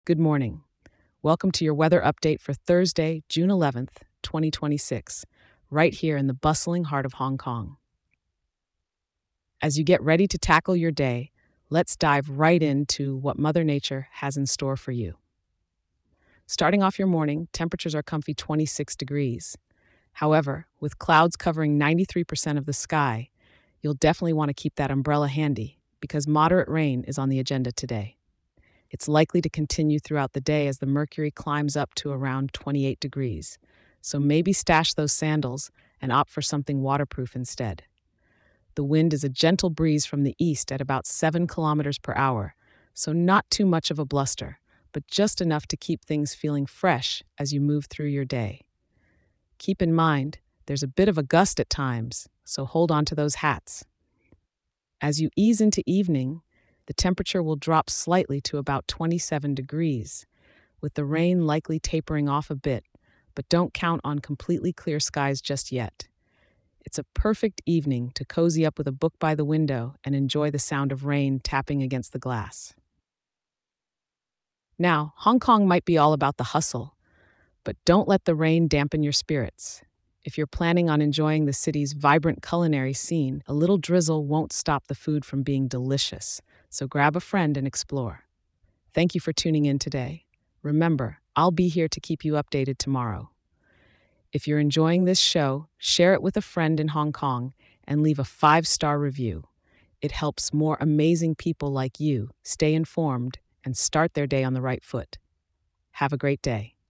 Good morning. Welcome to your weather update for Thursday, June 11th, 2026, right here in the bustling heart of Hong Kong. As you get ready to tackle your day, let's dive right into what Mother Nature has in store for you. Starting off your morning, temperatures are comfy 26 degrees. However, with clouds covering 93% of the sky, you'll definitely want to keep that umbrella handy because moderate rain is on the agenda today. It's likely to continue throughout the day as the mercury climbs up to around 28 degrees. So maybe stash those sandals and opt for something waterproof instead. The wind is a gentle breeze from the east at about 7 kilometers per hour, so not too much of a bluster, but just enough to keep things feeling fresh as you move through your day. Keep in mind, there's a bit of a gust at times, so hold on to those hats. As you ease into evening, the temperature will drop slightly to about 27 degrees, with the rain likely tapering off a bit, but don't count on completely clear skies just yet. It's a perfect evening to cozy up with a book by the window and enjoy the sound of rain tapping against the glass. Now, Hong Kong might be all about the hustle, but don't let the rain dampen your spirits. If you're planning on enjoying the city's vibrant culinary scene, a little drizzle won't stop the food from being delicious, so grab a friend and explore. Thank you for tuning in today. Remember, I'll be here to keep you updated tomorrow. If you're enjoying this show, share it with a friend in Hong Kong and leave a 5-star review. It helps more amazing people like you stay informed and start their day on the right foot. Have a great day.